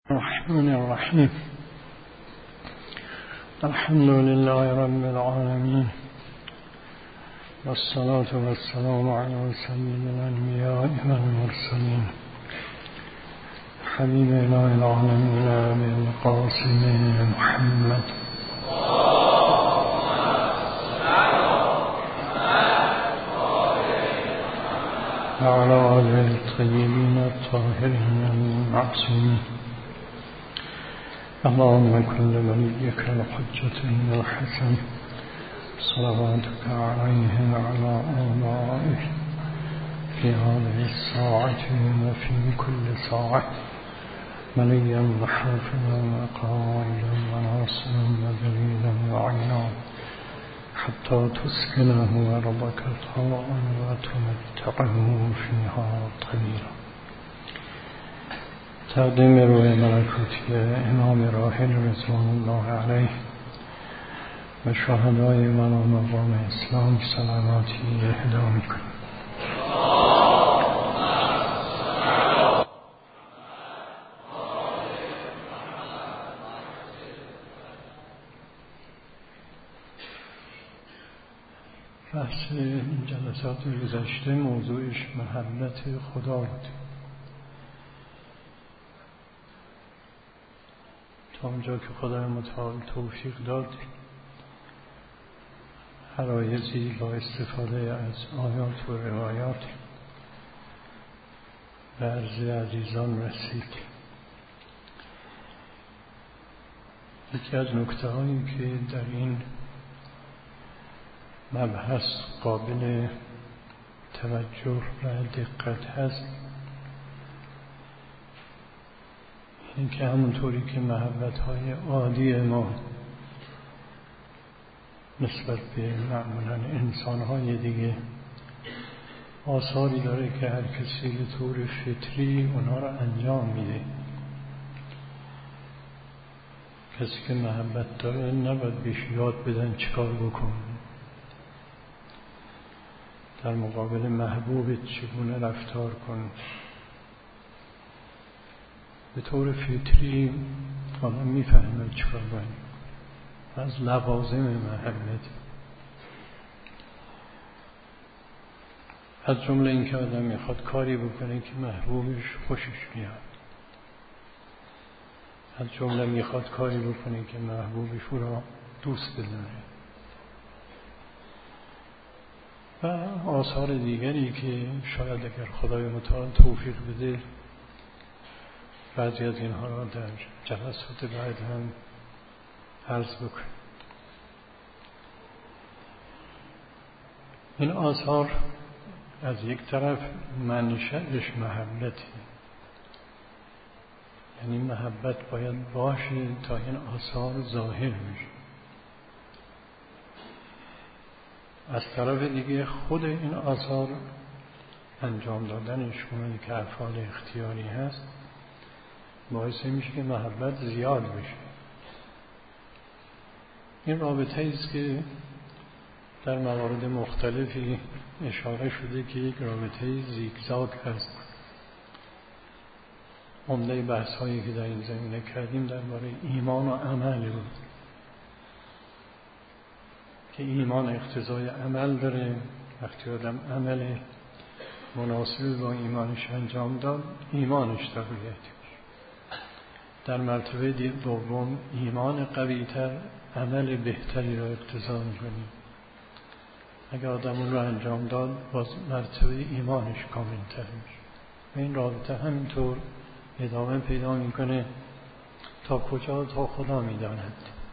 الرحمن الرحيم. الحمد لله رب العالمين، والصلاة والسلام على سيد الأنبياء والمرسلين حبيب إله العالمين أبي القاسم محمد وعلى آله الطيبين الطاهرين المعصومين. اللهم كن لوليك الحجة الحسن صلواتك عليه وعلى آبائه في هذه الساعة وفي كل ساعة مليا وحافظا وقائدا وناصرا ودليلا وعينا حتى تسكنه أرضك طوعا وتمتعه فيها طويلا. تقدیم روح ملکوتی امام راحل رضوان الله علیه و شهدای منام مقام اسلام سلاماتی اهدا میکنیم. بحث این جلسات گذشته موضوعش محبت خدا بود. تا اونجا که خدای متعال توفیق داد حرایزی با استفاده از آیات و روایات به عرض عزیزان رسید. یکی از نکته هایی که در این مبحث قابل توجه و دقت هست این که همونطوری که محبت‌های عادی ما نسبت به معمولاً انسان‌های دیگه آثاری داره که هر کسی به طور فطری اونا رو انجام میده. کسی که محبت داره نباید بهش یاد بدن چیکار بکن، در مقابل محبوبت چگونه رفتار کن. به طور فطری آدم میفهمه چیکار باید از لوازم محبت، از جمله این که آدم میخواد کاری بکنه که محبوبش خوشش بیاد، از جمله میخواد کاری بکنه که محبوبش او را دوست بداره و آثار دیگری که شاید اگر خدای متعال توفیق بده بعضی از اینها را در جلسات بعد هم عرض بکنیم. این آثار از یک طرف منشأش محبتی، یعنی محبت باید باشه تا این آثار ظاهر بشه. از طرف دیگه خود این آثار انجام دادنش اونی که افعال اختیاری هست باعث میشه که محبت زیاد بشه. این رابطه است که در موارد مختلفی اشاره شده که یک رابطه زیگزاگ هست. عمده بحث هایی که در این زمینه کردیم درباره ایمان و عمل بود که ایمان اقتضای عمل داره. وقتی آدم عمل مناسب با ایمانش انجام داد ایمانش تقویت. در مرتبه دوم ایمان قوی‌تر عمل بهتری را اقتضا می‌کنه. اگر آدم اون را انجام داد باز مرتبه ایمانش کامل‌تر میشه و این رابطه همینطور ادامه پیدا می‌کنه تا کجا؟ تا خدا می‌داند.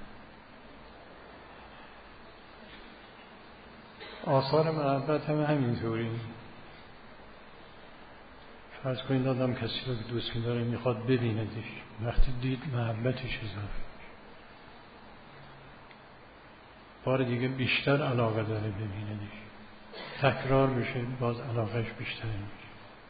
آثار محبت هم همینطوری. فرض کنید آدم کسی رو که دوست می‌داره میخواد ببیندش، وقتی دید محبتش اضافه بار دیگه بیشتر علاقه داره ببیندش، تکرار بشه باز علاقهش بیشتر میشه.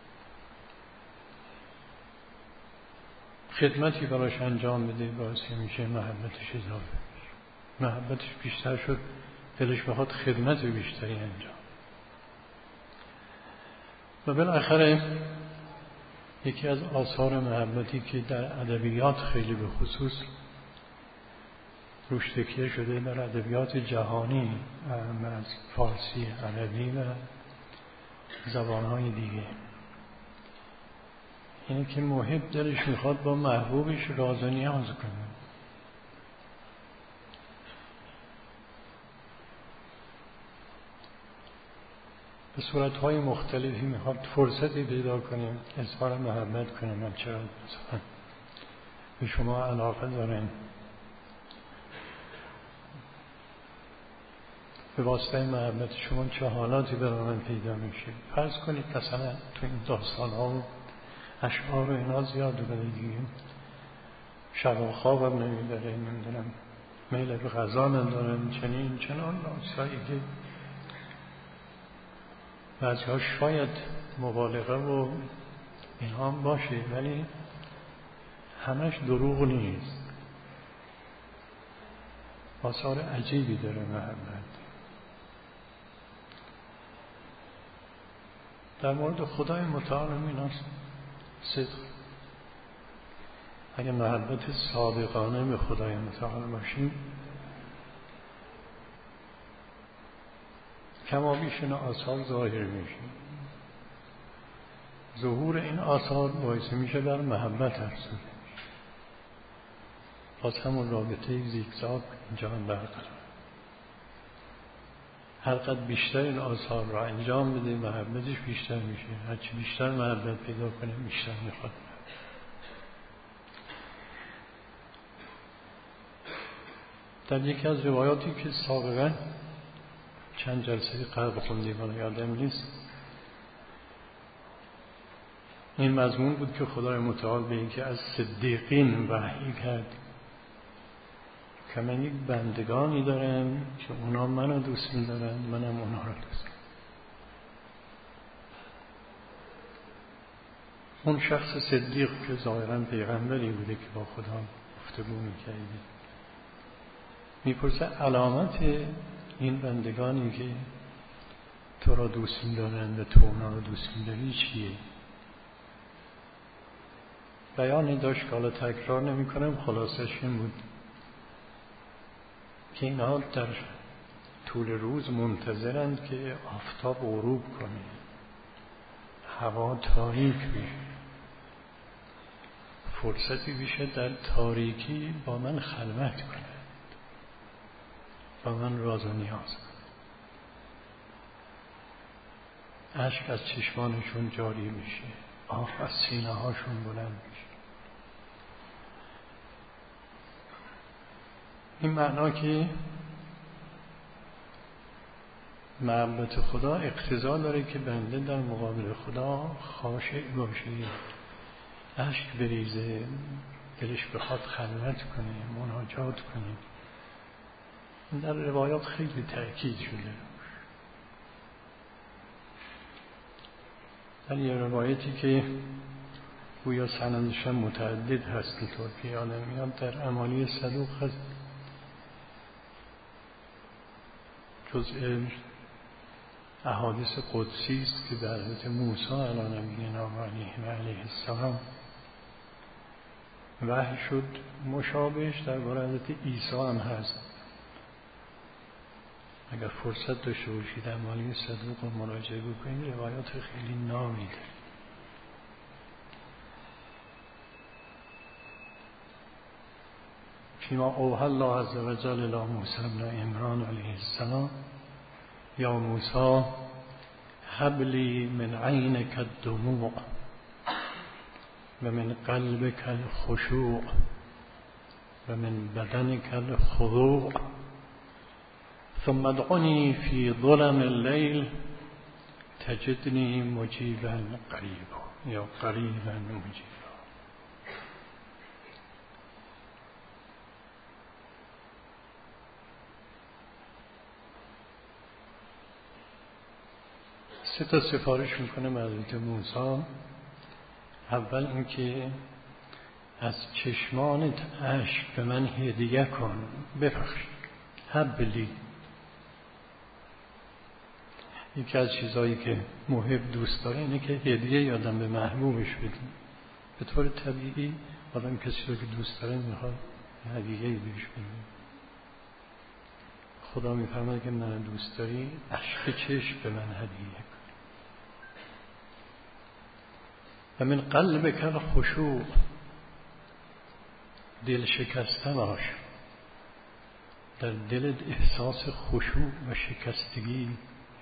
خدمتی براش انجام بده باعث میشه محبتش اضافه بشه. محبتش بیشتر شد دلش بخواد خدمت بیشتری انجام و بالاخره یکی از آثار محبتی که در ادبیات خیلی به خصوص روش تکیه شده، در ادبیات جهانی از فارسی، عربی و زبانهای دیگه، اینه که محب دلش میخواد با محبوبش راز و نیاز کنه. به صورتهای مختلفی میخواد فرصتی پیدا کنیم اظهار محبت کنیم. من چرا مثلا به شما علاقه دارم، به واسطه محبت شما چه حالاتی برای من پیدا میشه. فرض کنید مثلا تو این داستان‌ها و اشعار و اینا زیاد بگیم، شب و خوابم نمیبره، نمیدونم میل به غذا ندارم، چنین چنان ناچاری که بعضی‌ها شاید مبالغه و اینها باشه، ولی همش دروغ نیست. آثار عجیبی داره محبت. در مورد خدای متعال ایناست صدق. اگر محبت صادقانه به خدای متعال باشیم، کما بیش این آثار ظاهر میشه. ظهور این آثار باعث میشه بر محبت افزوده میشه. باز همون رابطه زیگزاگ اینجا هم برقرار. هر قدر بیشتر این آثار را انجام بده، محبتش بیشتر میشه. هرچی بیشتر محبت پیدا کنه بیشتر میخواد. در یکی از روایاتی که سابقا چند جلسه قبل خوندیم، من یادم نیست، این مضمون بود که خدای متعال به این که از صدیقین وحی کرد که من یک بندگانی دارم که اونا منو دوست می‌دارن، منم اونا رو دوست دارم. اون شخص صدیق که ظاهراً پیغمبری بوده که با خدا گفتگو می‌کرده، میپرسه علامت این بندگانی که تو را دوست می‌دارن و تو اونا رو دوست می‌داری چیه؟ بیانی داشت که حالا تکرار نمی‌کنم، خلاصش این بود که اینها در طول روز منتظرند که آفتاب غروب کنه، هوا تاریک بشه، فرصتی بشه در تاریکی با من خلوت کنه، با من راز و نیاز کنه. اشک از چشمانشون جاری میشه، آه از سینه هاشون بلند میشه. این معنا که محبت خدا اقتضا داره که بنده در مقابل خدا خاشع باشه، اشک بریزه، دلش بخواد خلوت کنه، مناجات کنه. این در روایات خیلی تأکید شده. در یه روایتی که گویا سندش هم متعدد هست، اینطور که یادم میاد در اعمالی صدوق هست، جزء احادیث قدسی است که در حضرت موسی علیه السلام وحی شد. مشابهش درباره حضرت عیسی هم هست. اگر فرصت داشته باشید اعمالی صدوق رو مراجعه بکنید، روایات خیلی نامی داره. فیما اوحی الله عز وجل الی موسی ابن عمران علیه السلام یا موسی هب لی من عینک الدموع و من قلبک الخشوع و من بدنک الخضوع ثم ادعنی فی ظلم اللیل تجدنی مجیبا قریبا یا قریبا مجیبا. سه تا سفارش میکنه حضرت موسی. اول اینکه از چشمانت اشک به من هدیه کن، ببخش، هبلی. یکی از چیزایی که محب دوست داره اینه که هدیه یادم به محبوبش بده. به طور طبیعی آدم کسی رو که دوست داره میخواد هدیه‌ای بهش بده. خدا میفرماید که من دوست داری اشک چشم به من هدیه کن. و من قلبک الخشوع، دل شکسته باش، در دلت احساس خشوع و شکستگی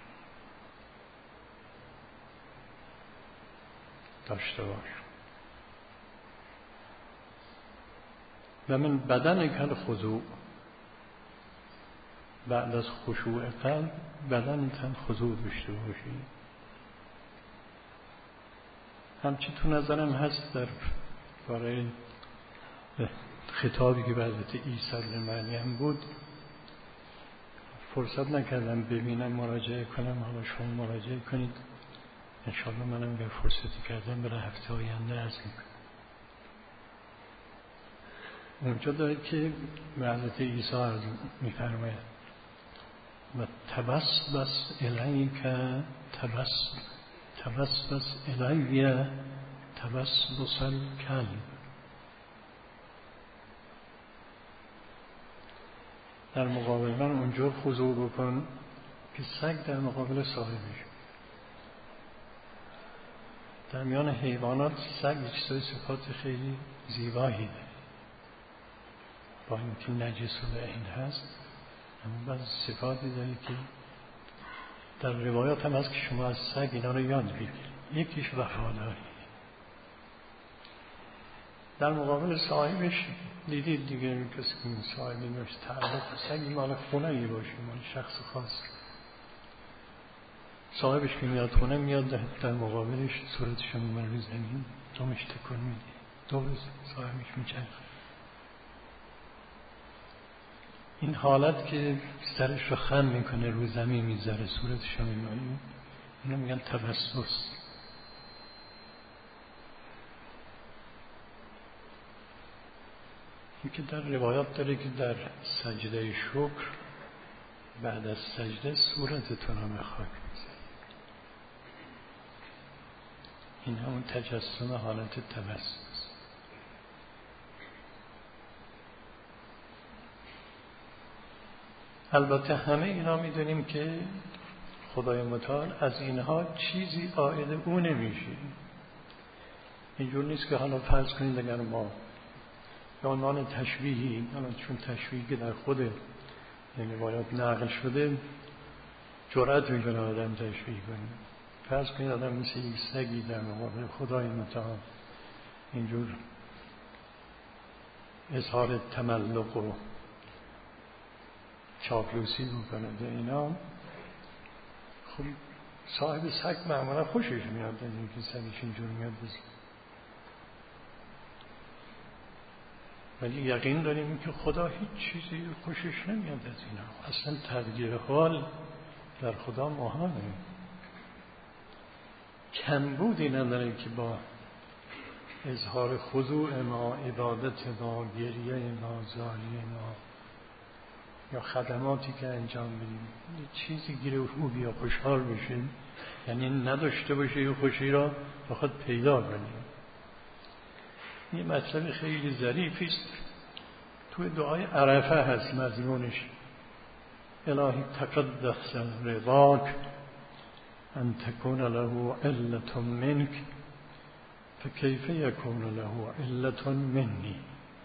داشته باش. و من بدنک الخضوع، بعد از خشوع قلب بدنت هم خضوع داشته باشی. همچی تو نظرم هست در باره خطابی که به حضرت عیسی بن مریم بود، فرصت نکردم ببینم مراجعه کنم، حالا شما مراجعه کنید انشاءالله منم اگر فرصتی کردم برای هفته آینده عرض میکنم. اونجا داره که به حضرت عیسی عرض میفرماید و تبسبس الیک تبسبس الی تبسبس الکلب. در مقابل من اونجور خضوع بکن که سگ در مقابل صاحبش. در میان حیوانات سگ چیزای صفات خیلی زیبایی داره، با اینکه نجس و لعین هست اما بعض صفاتی داره که در روایات هم هست که شما از سگ اینا رو یاد بگیرید. یکیش وفاداری، در مقابل صاحبش دیدید دیگه، کسی که صاحبی باشه تعلق سگی مال خونه‌ای باشه، مال شخص خاص، صاحبش که میاد خونه میاد در مقابلش صورتش میمونه رو زمین، دومش تکون میده، دو روز صاحبش میچرخه. این حالت که سرش رو خم میکنه رو زمین میذاره صورتش رو میمونه، اینو میگن تبسس. این که در روایات داره که در سجده شکر بعد از سجده صورتتون رو به خاک میذاره. این همون تجسم حالت تبسس. البته همه اینا میدونیم که خدای متعال از اینها چیزی عائد او نمیشه. اینجور نیست که حالا فرض کنید اگر ما به عنوان تشبیهی، چون تشبیهی که در خود یعنی باید نقل شده جرأت میکنه آدم تشبیه کنه، فرض کنید آدم مثل یک سگی در مقابل خدای متعال اینجور اظهار تملق و چاپلوسی میکنه به اینا، خب صاحب سگ معمولا خوشش میاد اینکه سگش اینجور میاد بزن. ولی یقین داریم که خدا هیچ چیزی خوشش نمیاد از اینا. اصلا تغییر حال در خدا محاله. کمبودی نداره که با اظهار خضوع ما، عبادت ما، گریه ما، زاری ما یا خدماتی که انجام بدیم یه چیزی گیره او بیا خوشحال بشه، یعنی نداشته باشه یه خوشی را بخواد پیدا کنیم. یه مطلب خیلی ظریفی است توی دعای عرفه هست مضمونش: الهی تقدس رضاک ان تکون له علة منک فکیف یکون له علة منی.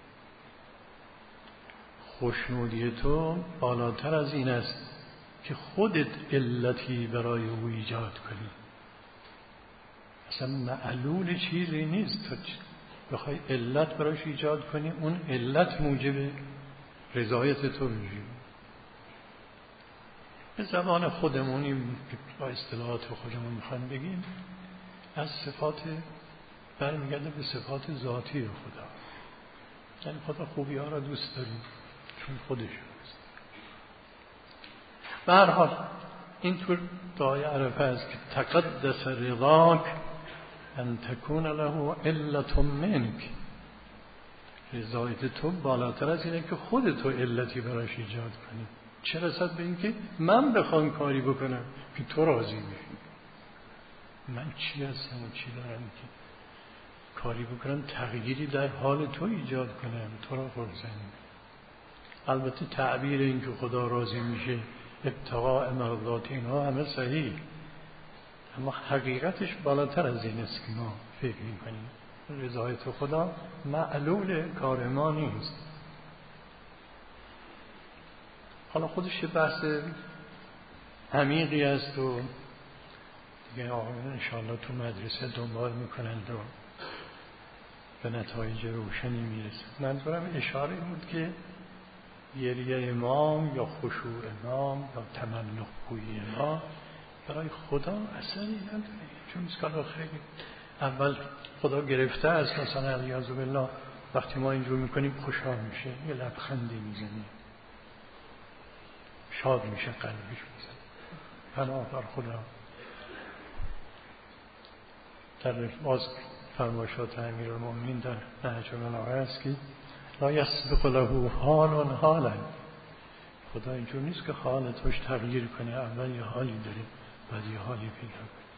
خوشنودی تو بالاتر از این است که خودت علتی برای او ایجاد کنی. اصلا معلول چیزی نیست، تو بخوای علت براش ایجاد کنی اون علت موجب رضایت تو میشه. به زبان خودمونی با اصطلاحات خودمون میخوایم بگیم از صفات برمیگرده به صفات ذاتی خدا. یعنی خدا خوبی ها را دوست داریم چون خودش هست. به هر حال اینطور دعای عرفه است که تقدس رضاک ان تکون له علة منک. رضایت تو بالاتر از اینه که خودتو علتی براش ایجاد کنی، چه رسد به این که من بخوام کاری بکنم که تو راضی بشی. من چی هستم و چی دارم که کاری بکنن تغییری در حال تو ایجاد کنن، تو را خرسند. البته تعبیر این که خدا راضی میشه ابتغاء مرضات اینها همه صحیح، اما حقیقتش بالاتر از این است که ما فکر میکنیم. رضایت خدا معلول کار ما نیست. حالا خودش یه بحث عمیقی است و دیگه آقایان انشاءالله تو مدرسه دنبال میکنند و به نتایج روشنی میرسه. منظورم اشاره بود که گریه ما یا خشوع ما یا تملق گویی ما برای خدا اثری نداره، چون اسکالا خیلی اول خدا گرفته است، مثلا علیاذ بالله وقتی ما اینجور میکنیم خوشحال میشه، یه لبخندی میزنیم، شاد میشه، قلبش میزنه. پناه بر خدا. در باز فرمایشات امیرالمومنین در نهج البلاغه است که لا یسبق له حال حالا. خدا اینجور نیست که حال توش تغییر کنه، اول یه حالی داره بعد یه حالی پیدا کنه.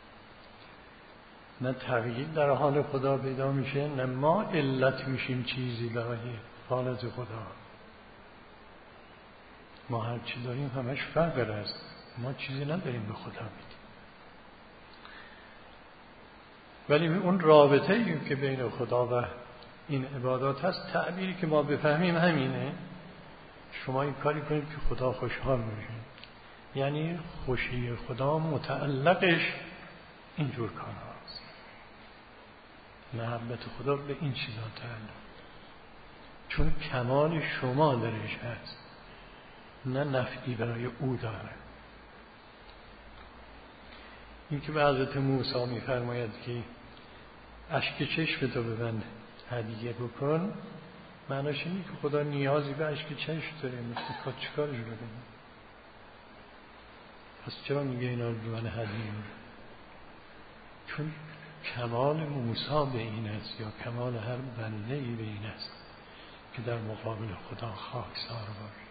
نه تغییر در حال خدا پیدا میشه، نه ما علت میشیم چیزی برای حالت خدا. ما هر چی داریم همش فقر است، ما چیزی نداریم به خدا میدیم. ولی اون رابطه ای که بین خدا و این عبادات هست، تعبیری که ما بفهمیم همینه. شما این کاری کنید که خدا خوشحال میشه، یعنی خوشی خدا متعلقش اینجور کار هست. محبت خدا به این چیزا تعلق، چون کمال شما درش هست، نه نفعی برای او داره. این که به حضرت موسی میفرماید که اشک چشمتو ببند هدیه بکن، معناش اینه که خدا نیازی به اشک چشم داره، میخواد چیکارش بکنه؟ پس چرا میگه اینا رو به من هدیه بکن؟ چون کمال موسی به این است، یا کمال هر بنده‌ای به این است که در مقابل خدا خاکسار باشه.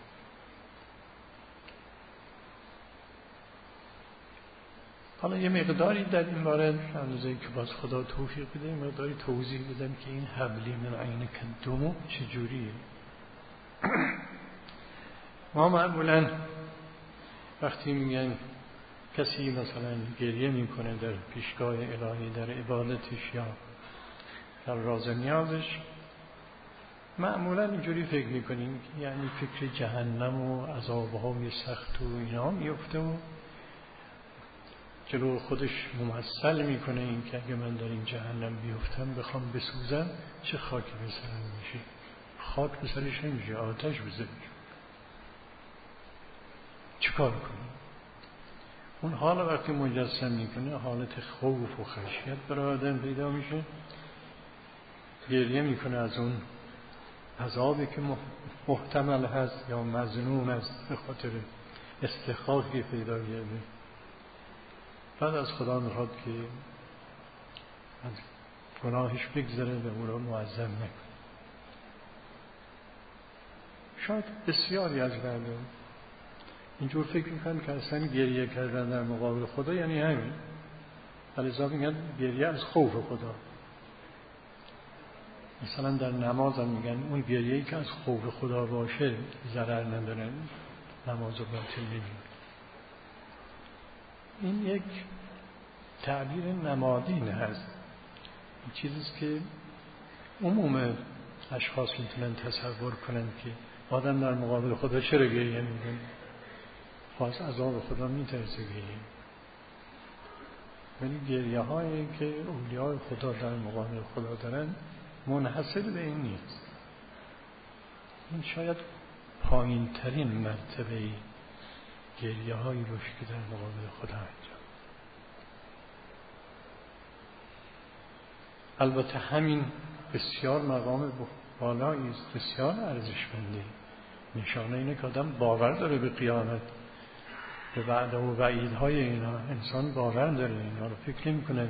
حالا یه مقداری در این باره اندازه‌ای که باز خدا توفیق بده مقداری توضیح بدم که این حبلی من عینک دموع چجوریه. ما معمولا وقتی میگن کسی مثلا گریه میکنه در پیشگاه الهی در عبادتش یا در راز نیازش، معمولا اینجوری فکر میکنیم یعنی فکر جهنم و عذابهای سخت و اینا میفته و جلو خودش ممثل میکنه این که اگه من در این جهنم بیفتم بخوام بسوزم چه خاکی به سرم میشه. خاک به سرش نمیشه، آتش به سرش. چه کار کنیم؟ اون حال وقتی مجسم میکنه حالت خوف و خشیت برای آدم پیدا میشه، گریه میکنه از اون عذابی که محتمل هست یا مظنون است به خاطر استحقاقی پیدا کرده. بعد از خدا میخواد که از گناهش بگذره و او را معظم نکنه. شاید بسیاری از مردم اینجور فکر میکنن که اصلا گریه کردن در مقابل خدا یعنی همین، لذا میگن گریه از خوف خدا. مثلا در نماز هم میگن اون گریه‌ای که از خوف خدا باشه ضرر نداره، نماز رو باطل نمی‌کنه. این یک تعبیر نمادین هست، این چیزیست که عموم اشخاص میتونن تصور کنن که آدم در مقابل خدا چرا گریه میکنه، خاص عذاب خدا میترسه گریه. ولی گریه هایی که اولیاء خدا در مقابل خدا دارن منحصر به این نیست. این شاید پایین ترین مرتبه گریه هایی باشه که در مقابل خدا انجام. البته همین بسیار مقام بالایی است، بسیار ارزشمنده. نشانه اینه که آدم باور داره به قیامت، به وعده و وعیدهای اینا. انسان باور داره، اینا رو فکر نمی‌کنه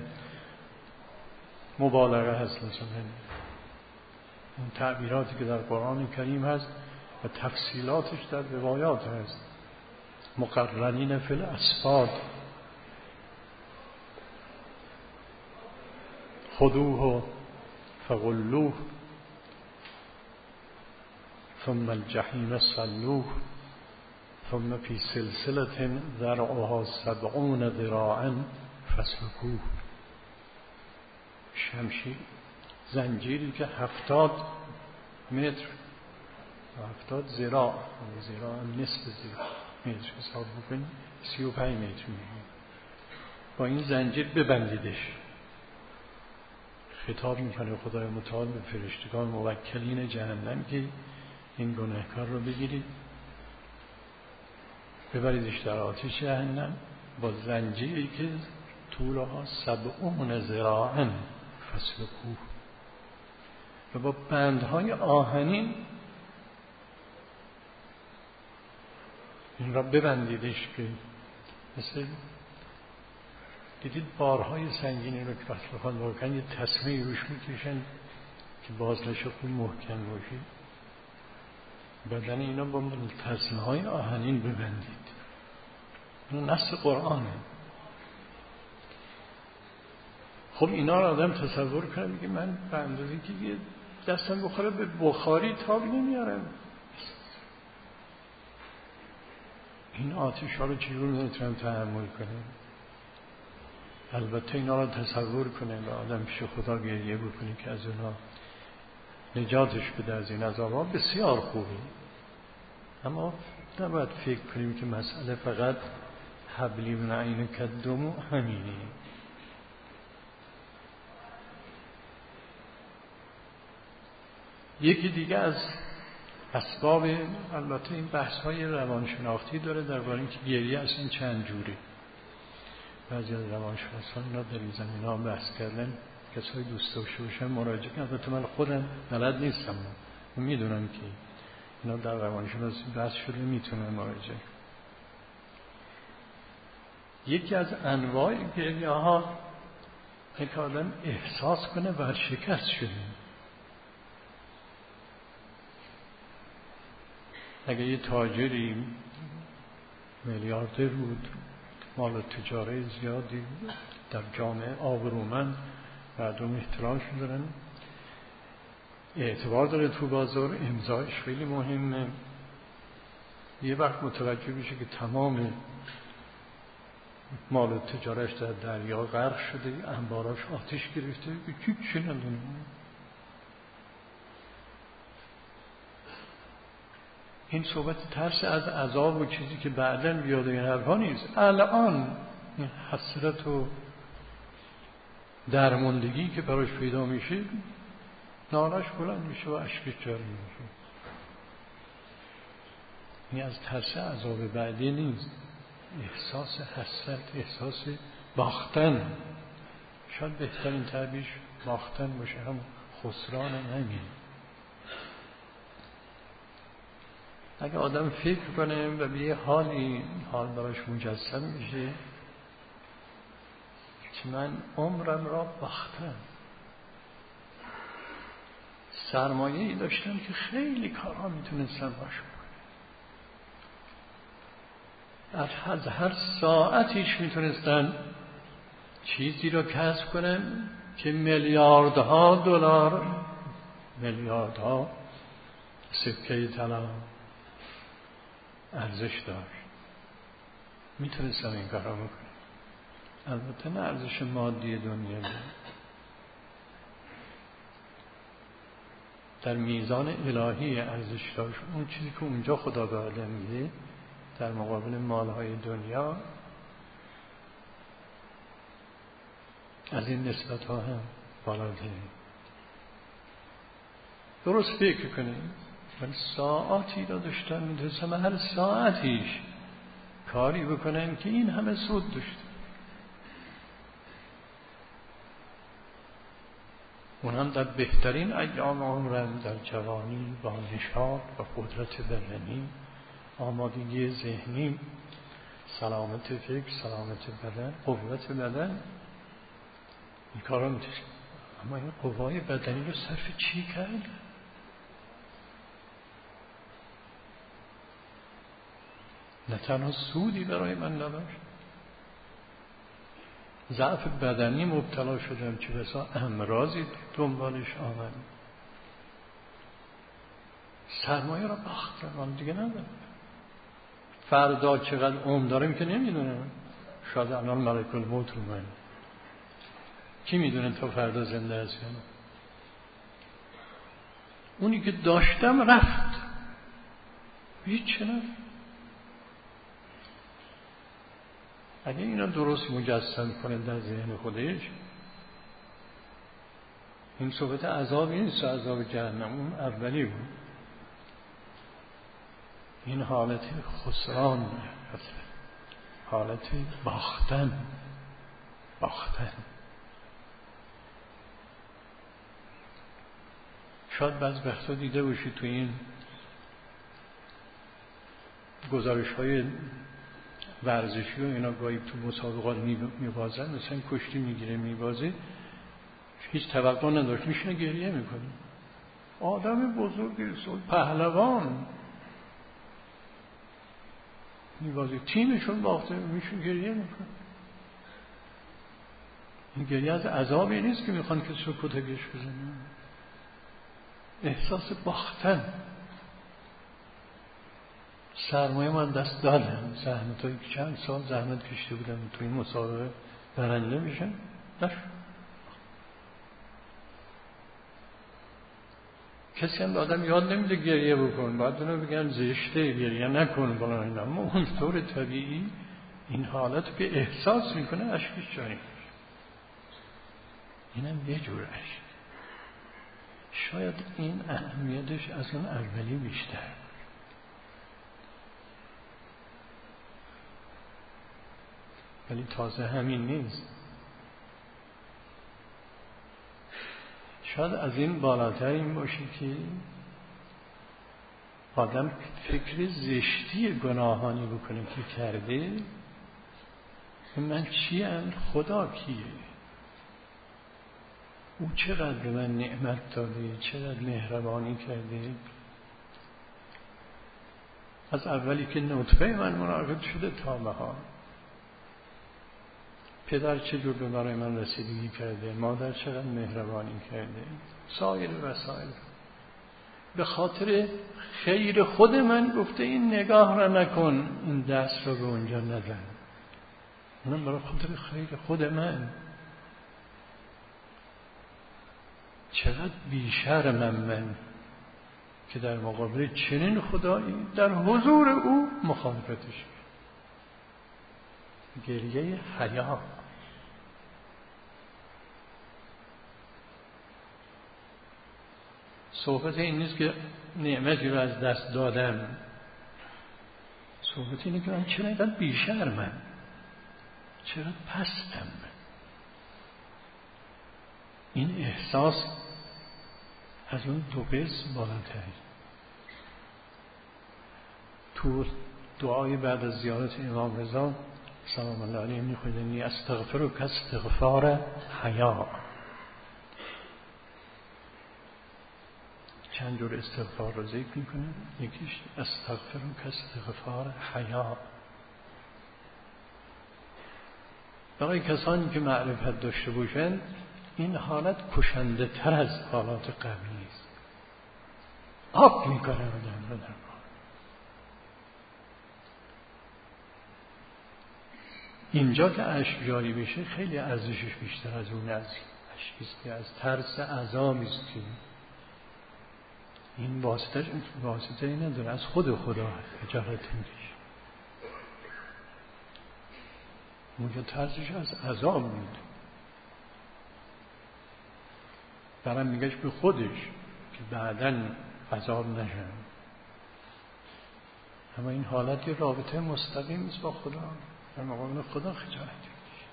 مبالغه هست. مثلا اون تعبیراتی که در قرآن کریم هست و تفصیلاتش در روایات هست، مقرنین فی الاسفاد خذوه فغلوه ثم الجحیم صلوه ثم فی سلسلة ذرعها 70 ذراعا فاسلکوه. شمشیر، زنجیری که 70 متر و 70 ذراع، ذراع هم نصف متر حساب بکنید 35 متر میگه، با این زنجیر ببندیدش. خطاب میکنه خدای متعال به فرشتگان موکلین جهنم که این گناهکار رو بگیرید ببریدش در آتش جهنم با زنجیری که طولها 70 ذراعا فاسلکوه، و با بندهای آهنین این را ببندیدش که مثل دیدید بارهای سنگینی رو که وقتی بخواد واقعا یه تسمه روش میکشن که بازلش خوب محکم باشی، بدن اینا با تسمه های آهنین ببندید. این نص قرآنه. خب اینا رو آدم تصور کنه میگه من به اندازه که یه دستم بخوره به بخاری تاب نمیارم، این آتش ها رو چجور میتونم تحمل کنم؟ البته اینا رو تصور کنه و آدم پیش خدا گریه بکنه که از اونا نجاتش بده از این عذابها، بسیار خوبه. اما نباید فکر کنیم که مسئله فقط حبلی من عینک الدموع همینه. یکی دیگه از اسباب، البته این بحث های روانشناختی داره درباره اینکه گریه اصلا چند جوره. بعضی از روانشناسان اینا در این زمینه ها بحث کردن، کسای دوست داشته باشن مراجعه کنن. البته من خودم بلد نیستم، من میدونم که اینا در روانشناسی بحث شده، میتونن مراجعه. یکی از انواع گریه ها اینکه آدم احساس کنه ورشکست شده. اگه یه تاجری میلیاردر بود، مال تجاره زیادی در جامعه آبرومند، مردم احترامش دارن، اعتبار داره تو بازار، امضایش خیلی مهمه، یه وقت متوجه بشه که تمام مال تجارش در دریا غرق شده، انباراش آتش گرفته، چی ندونه. این صحبت ترس از عذاب و چیزی که بعداً بیاد این حرفا نیست. الان این حسرت و درماندگی که براش پیدا میشه، نالاش بلند میشه و اشکش جاری میشه. این از ترس عذاب بعدی نیست، احساس حسرت، احساس باختن. شاید بهترین تعبیرش باختن باشه، هم خسران همین. اگه آدم فکر کنه و به یه حالی حال براش مجسم میشه که من عمرم را باختم، سرمایه‌ای داشتم که خیلی کارها میتونستم باش کنم، از هر ساعتیش میتونستن چیزی رو کسب کنم که میلیاردها دلار، میلیاردها سکه طلا ارزش داشت، میتونستم این کارا بکنم. البته نه ارزش مادی دنیا، در میزان الهی ارزش داشت. اون چیزی که اونجا خدا به آدم میده در مقابل مالهای دنیا از این نسبت ها هم بالاتره. درست فکر کنیم. من ساعتی را داشتم میتونستم هر ساعتیش کاری بکنم که این همه سود داشت. اون هم در بهترین ایام عمرم، در جوانی، با نشاط و قدرت بدنی، آمادگی ذهنی، سلامت فکر، سلامت بدن، قوت بدن، این کارا میتونم. اما این قوای بدنی رو صرف چی کرد؟ نه تنها سودی برای من نداشت، ضعف بدنی مبتلا شدم، چه بسا امراضی دنبالش آمد. سرمایه را باختم، حالا دیگه ندارم. فردا چقدر عمر دارم که نمیدونم. شاید الان ملک الموت رو من، کی میدونه تا فردا زنده است یا نه. اونی که داشتم رفت، هیچ چه نفت. اگه اینا درست مجسم کنه در ذهن خودش، این صحبت عذابی نیست، عذاب جهنم اون اولی بود. این حالت خسران، حالت باختن. شاید بعض وقتا دیده باشید تو این گزارش‌های ورزشی و اینا گاهی تو مسابقات میبازن، مثلا کشتی میگیره میبازه، هیچ توقع نداشت، میشینه گریه میکنه. آدم بزرگی، پهلوان میبازه، تیمشون باخته، میشون گریه میکنه. این گریه از عذابی نیست که میخوان که سکوتگش بزنن، احساس باختن. سرمایه من دست دادم، زحمتایی که چند سال زحمت کشیده بودم تو این مسابقه برنده میشن، نشد. کسی هم آدم یاد نمیده گریه بکن، باید اونو بگن زشته گریه نکن بلا اینا. اما اون طور طبیعی این حالت به احساس میکنه، اشکش جاری میشه. اینم یه جور اشک. شاید این اهمیتش از اون اولی بیشتر. ولی تازه همین نیست. شاید از این بالاتر این باشه که آدم فکر زشتی گناهانی بکنه که کرده، من چیم؟ خدا کیه؟ او چقدر به من نعمت داده، چقدر مهربانی کرده. از اولی که نطفه من منعقد شده تا بهار، پدر چجور به برای من رسیدگی کرده، مادر چقدر مهربانی کرده، سایر وسایل. به خاطر خیر خود من گفته این نگاه را نکن، این دست را به اونجا نزن. اونم برای خاطر خیر خود من. چقدر بیشرمم من که در مقابل چنین خدایی در حضور او مخالفتش. گریه حیا. صحبت این نیست که نعمتی رو از دست دادم، صحبت اینه که من چرا اینقدر بیشرمم، چرا پستم. این احساس از اون دو قسم بالاتر. تو دعای بعد از زیارت امام رضا سلام الله علیه میخوندن استغفرک استغفار حیا. چند جور استغفار رو ذکر میکنه. یکیش استغفرک استغفار حیا. برای کسانی که معرفت داشته باشند این حالت کشنده تر از حالات قبلی است. آب میکنه آدم رو در حال. اینجا که اشک جاری بشه خیلی ارزشش بیشتر از اون اشکیست که از ترس عذابیست که این واسطه ای نداره، از خود خدا اجارت میشه. اونجا ترسش از عذاب بود، برام میگهش به خودش که بعداً عذاب نشن. اما این حالت یه رابطه مستقیم است با خدا، در مقابل خدا خجالت میشه.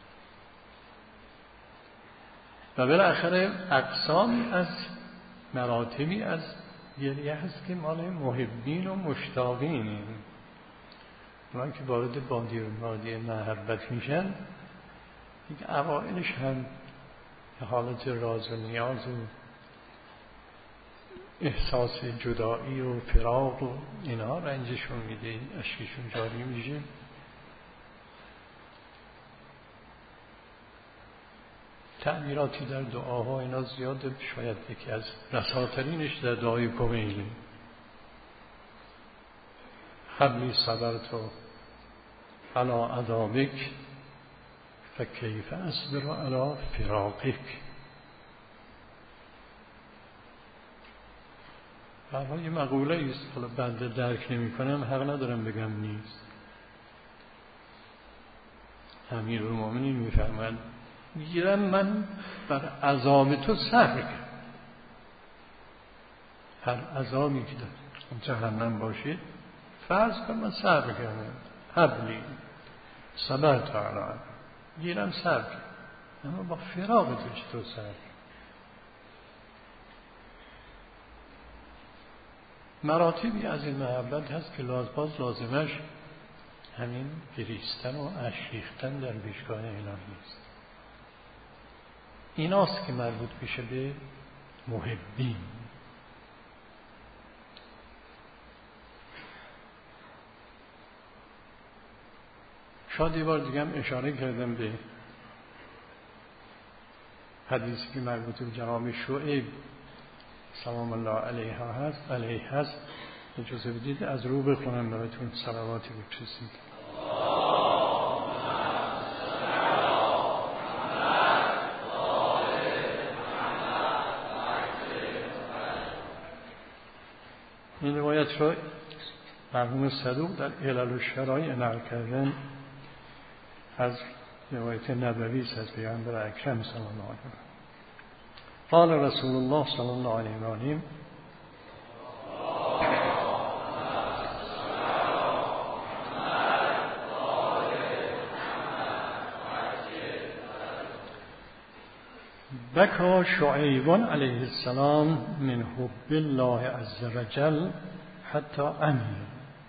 و بالاخره اقسامی از مراتبی از گریه هست که مال محبین و مشتاقین، اونایی که وارد وادی محبت میشن دیگه اوائلش هم حالت راز و نیاز و احساس جدایی و فراق و اینا رنجشون میده، اشکشون جاری میشه. تعبیراتی در دعاها اینا زیاده، شاید یکی از رساترینش در دعای کمیلی حبلی صبرت علی عذابک فکیف اصبر علی فراقک. برای یه مقوله ایست، حالا بنده درک نمی کنم، حق ندارم بگم نیست. امیرالمومنین میفرماید میگیرم من بر عذاب تو صبر کنم، هر عذابی که در جهنم باشید فرض کن من صبر کردم، حبلی صبرت علی، گیرم صبر کنم، اما با فراق تو چطور صبر کنم؟ مراتبی از این محبت هست که لازمش همین گریستن و اشک ریختن در پیشگاه الهی است. ایناست که مربوط میشه به محبین. شاید یه بار دیگه هم اشاره کردم به حدیثی که مربوط به جناب شعیب سلام الله علیه هست. اجازه بدید از رو بخونم براتون صلواتی بفرستید. این روایت را مرحوم صدوق در علل الشرایع نقل کردن از روایت نبوی است از پیامبر اکرم صلی الله علیه و آله. قال رسول الله صلی الله علیه و آله بکا شعیب علیه السلام من حب الله عز وجل حتی امین.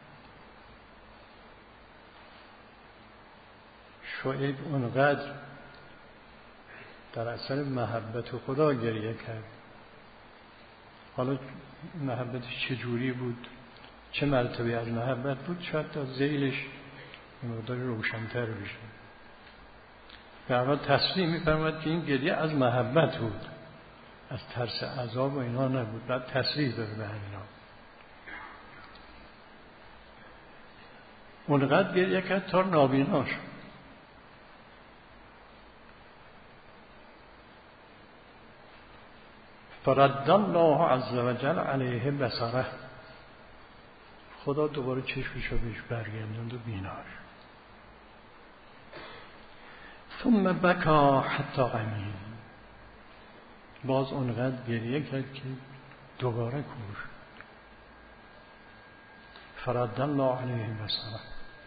شعیب اونقدر در اثر محبت خدا گریه کرد. حالا محبتش چجوری بود، چه مرتبه از محبت بود، شاید تا ذیلش مقدار روشن‌تر بشه. به هر حال تصریح می‌فرماید که این گریه از محبت بود، از ترس عذاب و اینا نبود. بعد تصریح داره به همینا. اونقدر گریه کرد تا نابینا شد. فرد الله عز وجل علیه بصره، خدا دوباره چشمشو بهش برگردوند و بیناش. ثم بکا حتی امین، باز اونقدر گریه کرد که دوباره کور شد. فرد الله علیه بصره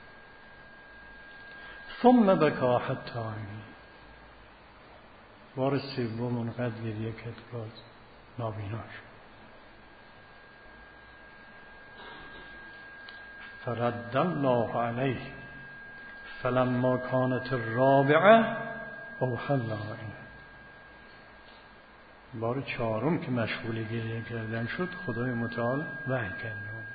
ثم بکا حتی امین، بار سوم اونقدر گریه کرد باز نابیناش. فرد الله علیه فلما كانت الرابعه اوحى الله الیه، بار چهارم که مشغول گریه کردن شد خدای متعال وحی کرد.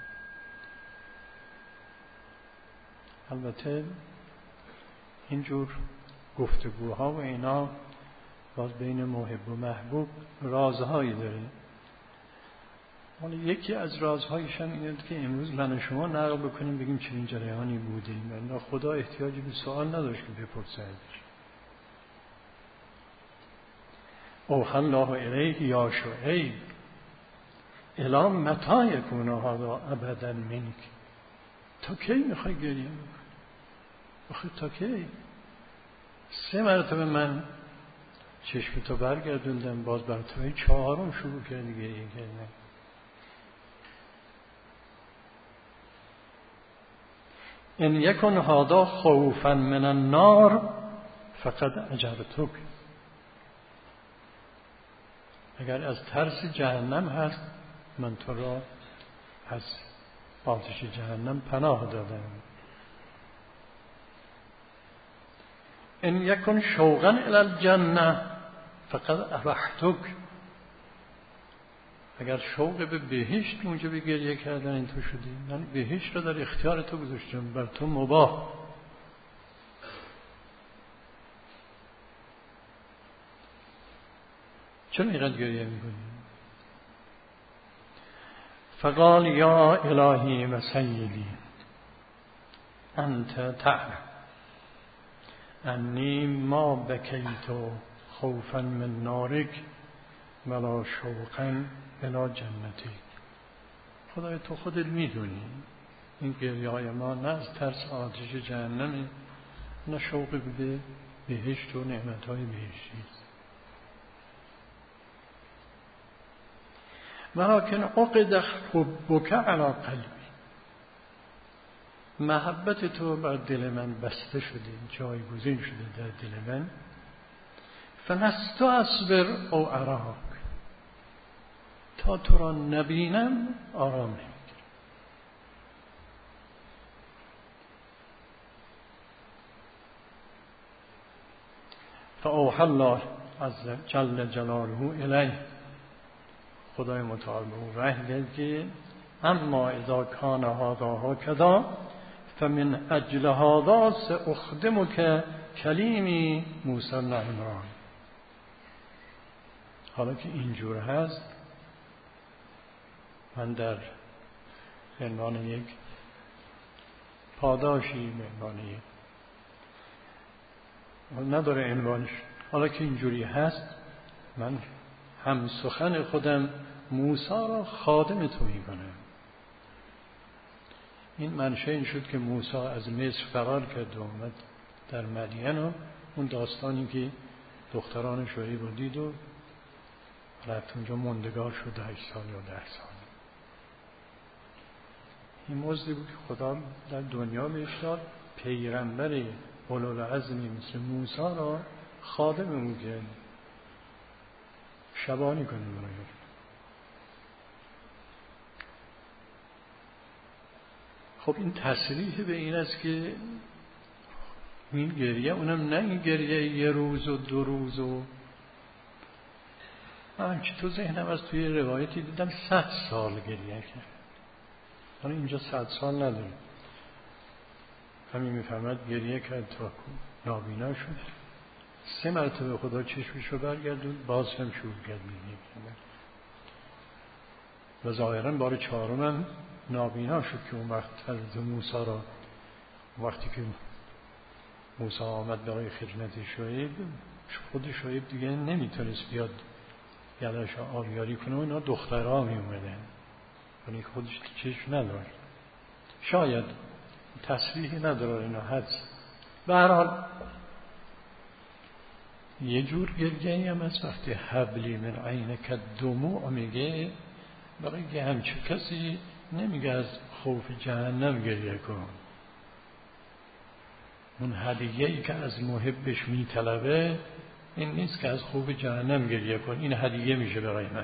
البته اینجور گفتگوها و اینا باز بین محب و محبوب رازهایی داره. حالا یکی از رازهایش هم اینه که امروز من و شما نقل بکنیم بگیم چنین جریانی بودیم، ولی خدا احتیاجی به سوال نداشت که بپرسه. اوحی الله الیه یا شعیب الی متی یکون هذا ابدا منک، تا کی میخوای گریه بکنی؟ آخه تا کی؟ 3 مرتبه من چشم تو برگردوندم، باز بر توی 4م شروع کردی گریه کردن. ان یکن هذا خوفا من النار فقد اجرتک، اگر از ترس جهنم هست من تو را از آتش جهنم پناه دادم. ان یکن شوقا الی الجنه فقد ابحتک، اگر شوق به بهشت اونجا به گریه کردن این تو شدی، من بهشت رو در اختیار تو گذاشتم، بر تو مباح. چون اینقدر گریه میکنی؟ فقال یا الهی و سیدی انت تعلم انی ما بکیت خوفا من نارک ولا شوقا الی جنتی. خدای تو خودت میدونی این گریه های ما نه از ترس آتش جهنمه، نه شوق به بهشت و نعمت های بهشتی. ولکن عقد حبک علی قلبی، محبت تو بر دل من بسته شده، جایگزین شده در دل من. فلست اصبر او اراک، تا تو را نبینم آرام نمیگیرم. فاوحی الله عز جل جلاله الیه، خدای متعال به او وحی داد که اما اذا کان هذا هکذا فمن اجل هذا ساخدمک کلیمی موسی بن عمران. حالا که اینجور هست، من در عنوان یک پاداشی، عنوان یک نداره عنوانش، حالا که اینجوری هست من هم سخن خودم موسی را خادم تو میکنم. این منشه این شد که موسی از مصر فرار کرد و اومد در مدین و اون داستانی که دختران شعیب رو دید و رفت اونجا موندگار شد 8 سال یا 10 سال. این مزدی بود که خدا در دنیا بهش داد، پیغمبر اولوالعزمی مثل موسی را خادم اون کرد، شبانی کنه برای. خب این تصریح به این است که این گریه، اونم نه این گریه یه روز و 2 روز و من که تو ذهنم از توی روایتی دیدم 100 سال گریه کرد. حالا اینجا 100 سال نداره، همین میفهمد گریه کرد تا نابینا شد. 3 مرتبه خدا چشمشو برگردوند، باز هم شروع کرد گریه کردن و ظاهرا بار 4م هم نابینا شد که اون وقت حضرت موسی را، وقتی که موسی آمد برای خدمت شعیب، خود شعیب دیگه نمیتونست بیاد گلش آبیاری کنه و اینا دخترها می اومدن، یعنی خودش چشم نداشت. شاید تصریحی نداره اینا حدس. به هر حال یه جور گریه هم از وقتی حبلی من عینک دموع میگه، برای که همچه کسی نمیگه از خوف جهنم گریه کن. اون هدیه‌ای که از محبش میطلبه این نیست که از خوف جهنم گریه کن، این هدیه میشه برای من.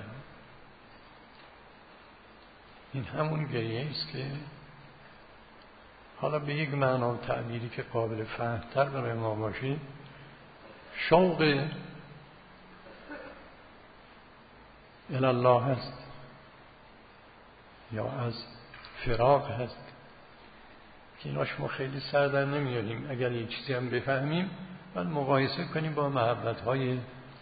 این همون گریه است که حالا به یک معنا و تعبیری که قابل فهم‌تر برای ما باشه، شوق الله هست یا از فراق هست که ایناش ما خیلی سر در نمیاریم. اگر یک چیزی هم بفهمیم باید مقایسه کنیم با محبت‌های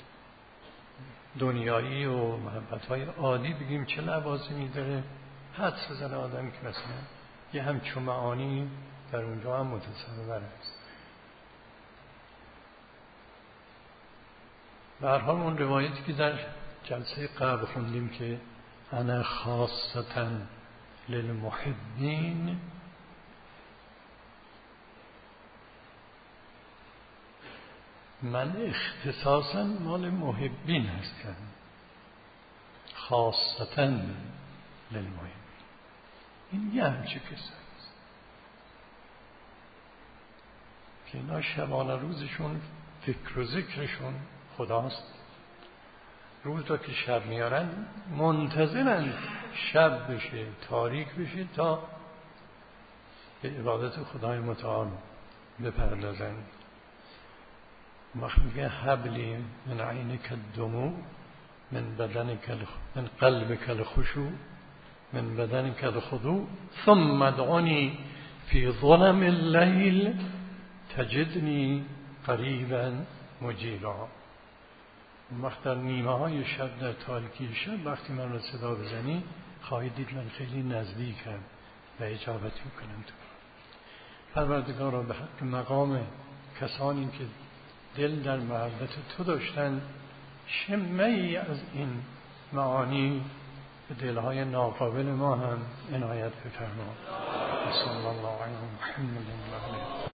دنیایی و محبت‌های عادی، بگیم چه لوازمی داره. حدس بزنه آدم که مثلا یه همچون معانی در اونجا هم متصور است. به هر حال اون روایتی که در جلسه قبل خوندیم که انا خاصة للمحبین، من اختصاصا مال محبین هستم، خاصة للمحبین. این یه همچه کسایی است که اینا شبانه روزشون فکر و ذکرشون خداست. روز را که شب میارن منتظرن شب بشه، تاریک بشه تا به عبادت خدای متعال بپردازن. وقت میگه حبلی من عینک الدموع من بدنک من قلبک الخشوع من بدنک الخضوع ثم ادعنی فی ظلم الليل تجدنی قریبا مجیبا. وقت در نیمه های شب، در تاریکی شب وقتی من را صدا بزنی خواهید دید من خیلی نزدیکم و اجابت میکنم. تو پروردگارا به حق مقام کسانی که دل در محبت تو داشتن، شمعی از این معانی به دلهای ناقابل ما هم عنایت بفرما. صلی الله علیه و محمد و آله